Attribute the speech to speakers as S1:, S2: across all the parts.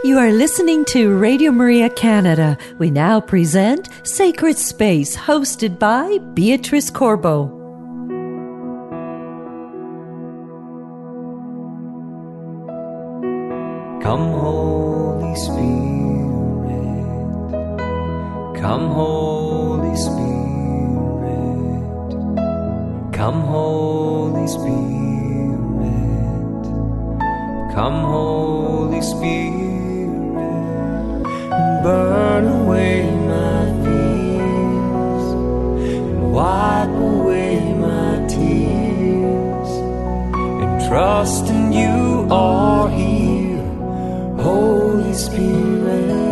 S1: You are listening to Radio Maria Canada. We now present Sacred Space, hosted by Beatrice Corbo.
S2: Come, Holy Spirit. Come, Holy Spirit. Come, Holy Spirit. Come, Holy Spirit. Burn away my fears and wipe away my tears, and trust in you are here, Holy Spirit.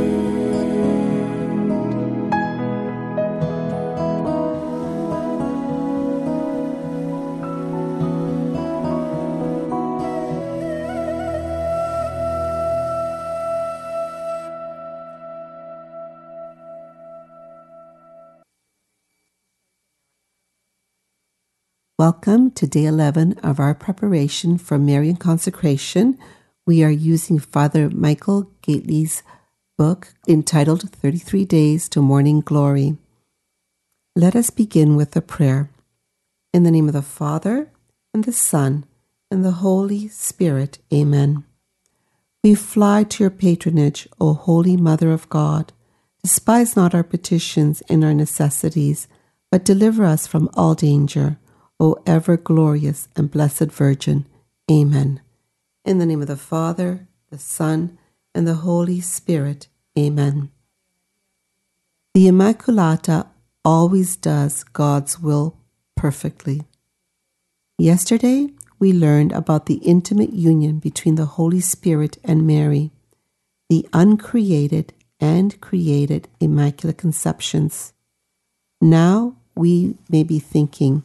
S3: Welcome to day 11 of our preparation for Marian consecration. We are using Father Michael Gately's book entitled 33 Days to Morning Glory. Let us begin with a prayer. In the name of the Father, and the Son, and the Holy Spirit. Amen. We fly to your patronage, O Holy Mother of God. Despise not our petitions and our necessities, but deliver us from all danger, O ever-glorious and blessed Virgin. Amen. In the name of the Father, the Son, and the Holy Spirit. Amen. The Immaculata always does God's will perfectly. Yesterday, we learned about the intimate union between the Holy Spirit and Mary, the uncreated and created Immaculate Conceptions. Now we may be thinking,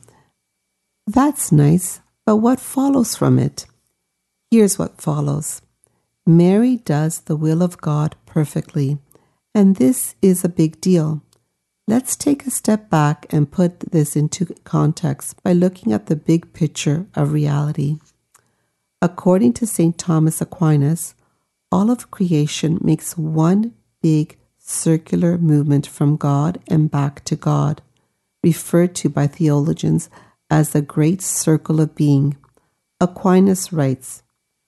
S3: that's nice, but what follows from it? Here's what follows. Mary does the will of God perfectly, and this is a big deal. Let's take a step back and put this into context by looking at the big picture of reality. According to St. Thomas Aquinas, all of creation makes one big circular movement from God and back to God, referred to by theologians as the great circle of being. Aquinas writes,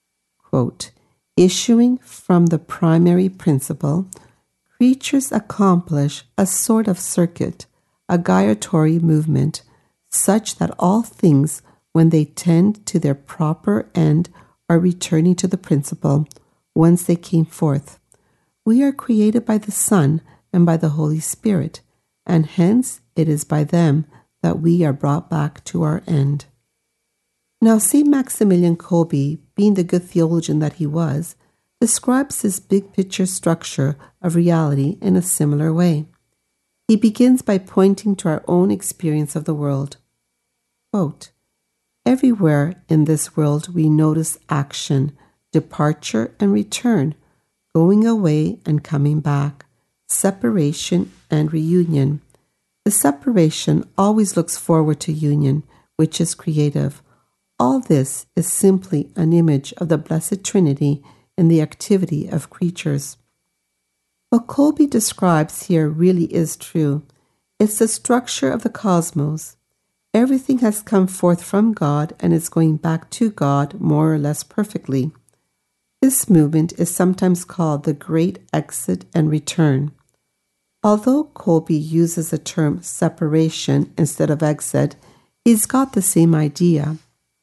S3: quote, issuing from the primary principle, creatures accomplish a sort of circuit, a gyratory movement, such that all things, when they tend to their proper end, are returning to the principle whence they came forth. We are created by the Son and by the Holy Spirit, and hence it is by them that we are brought back to our end. Now, St. Maximilian Kolbe, being the good theologian that he was, describes this big picture structure of reality in a similar way. He begins by pointing to our own experience of the world. Quote, everywhere in this world we notice action, departure and return, going away and coming back, separation and reunion. The separation always looks forward to union, which is creative. All this is simply an image of the Blessed Trinity in the activity of creatures. What Kolbe describes here really is true. It's the structure of the cosmos. Everything has come forth from God and is going back to God more or less perfectly. This movement is sometimes called the Great Exit and Return. Although Kolbe uses the term separation instead of exit, he's got the same idea.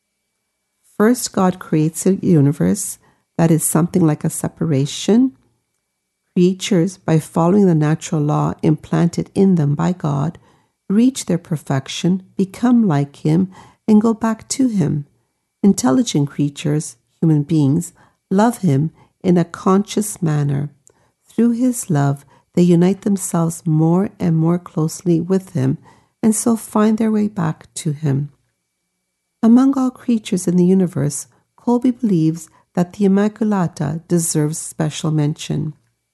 S3: First, God creates a universe that is something like a separation. Creatures, by following the natural law implanted in them by God, reach their perfection, become like Him, and go back to Him. Intelligent creatures, human beings, love Him in a conscious manner. Through His love, they unite themselves more and more closely with Him, and so find their way back to Him. Among all creatures in the universe, Kolbe believes that the Immaculata deserves special mention.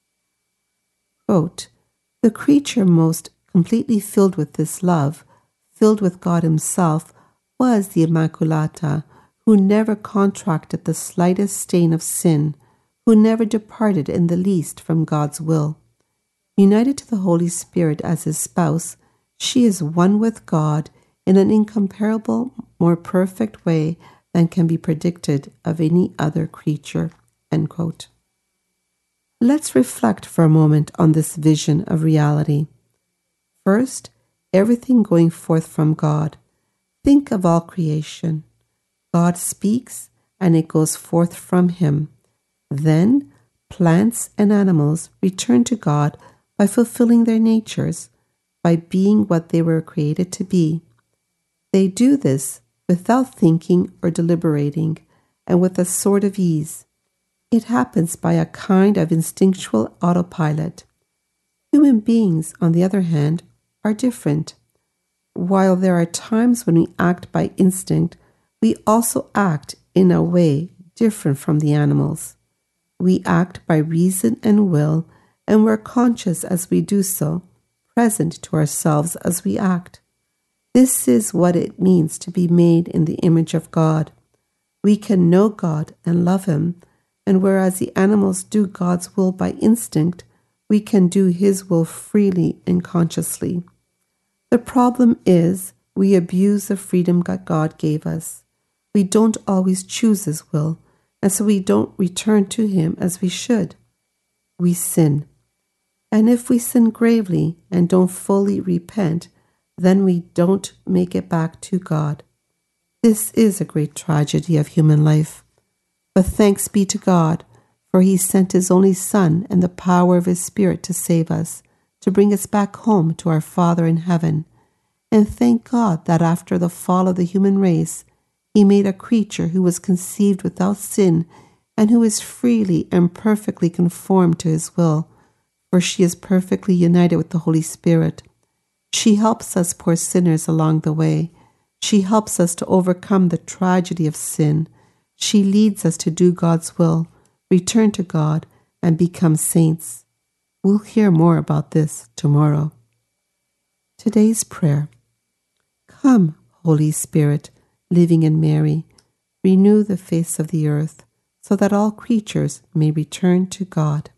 S3: Quote, the creature most completely filled with this love, filled with God Himself, was the Immaculata, who never contracted the slightest stain of sin, who never departed in the least from God's will. United to the Holy Spirit as his spouse, she is one with God in an incomparable, more perfect way than can be predicted of any other creature." End quote. Let's reflect for a moment on this vision of reality. First, everything going forth from God. Think of all creation. God speaks and it goes forth from him. Then, plants and animals return to God by fulfilling their natures, by being what they were created to be. They do this without thinking or deliberating, and with a sort of ease. It happens by a kind of instinctual autopilot. Human beings, on the other hand, are different. While there are times when we act by instinct, we also act in a way different from the animals. We act by reason and will, and we're conscious as we do so, present to ourselves as we act. This is what it means to be made in the image of God. We can know God and love him, and whereas the animals do God's will by instinct, we can do his will freely and consciously. The problem is we abuse the freedom that God gave us. We don't always choose his will, and so we don't return to him as we should. We sin. And if we sin gravely and don't fully repent, then we don't make it back to God. This is a great tragedy of human life. But thanks be to God, for he sent his only Son and the power of his Spirit to save us, to bring us back home to our Father in heaven. And thank God that after the fall of the human race, he made a creature who was conceived without sin and who is freely and perfectly conformed to his will, for she is perfectly united with the Holy Spirit. She helps us poor sinners along the way. She helps us to overcome the tragedy of sin. She leads us to do God's will, return to God, and become saints. We'll hear more about this tomorrow. Today's prayer. Come, Holy Spirit, living in Mary, renew the face of the earth, so that all creatures may return to God.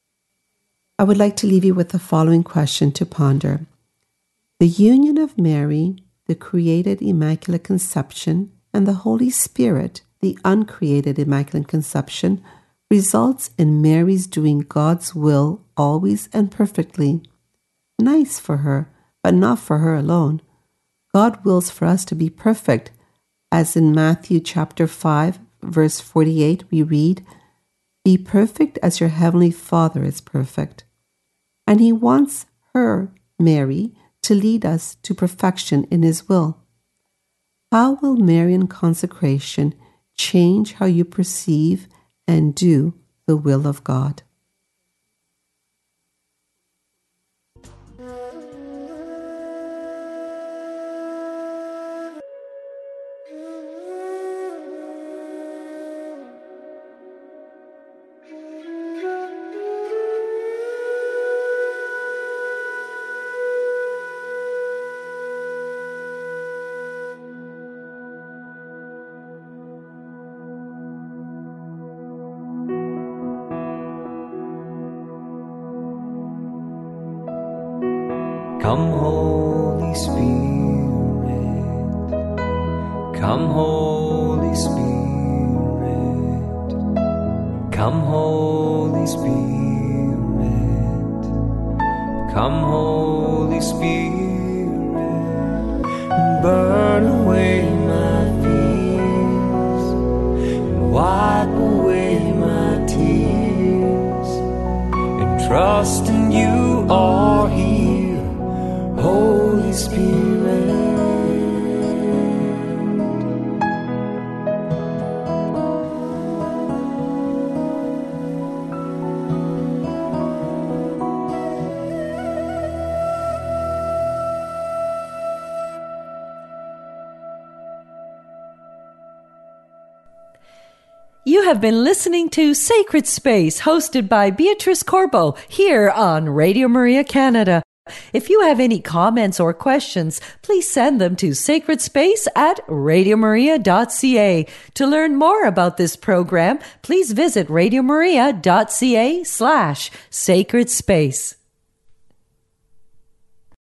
S3: I would like to leave you with the following question to ponder. The union of Mary, the created Immaculate Conception, and the Holy Spirit, the uncreated Immaculate Conception, results in Mary's doing God's will always and perfectly. Nice for her, but not for her alone. God wills for us to be perfect, as in Matthew chapter 5, verse 48, we read, "Be perfect as your heavenly Father is perfect." And he wants her, Mary, to lead us to perfection in his will. How will Marian consecration change how you perceive and do the will of God?
S2: Come, Holy Spirit, come, Holy Spirit, come, Holy Spirit, come, Holy Spirit, and burn away my fears, and wipe away my tears, and trust in you are here. Holy Spirit,
S1: You have been listening to Sacred Space, hosted by Beatrice Corbo, here on Radio Maria Canada. If you have any comments or questions, please send them to sacredspace@radiomaria.ca. To learn more about this program, please visit radiomaria.ca/sacred space.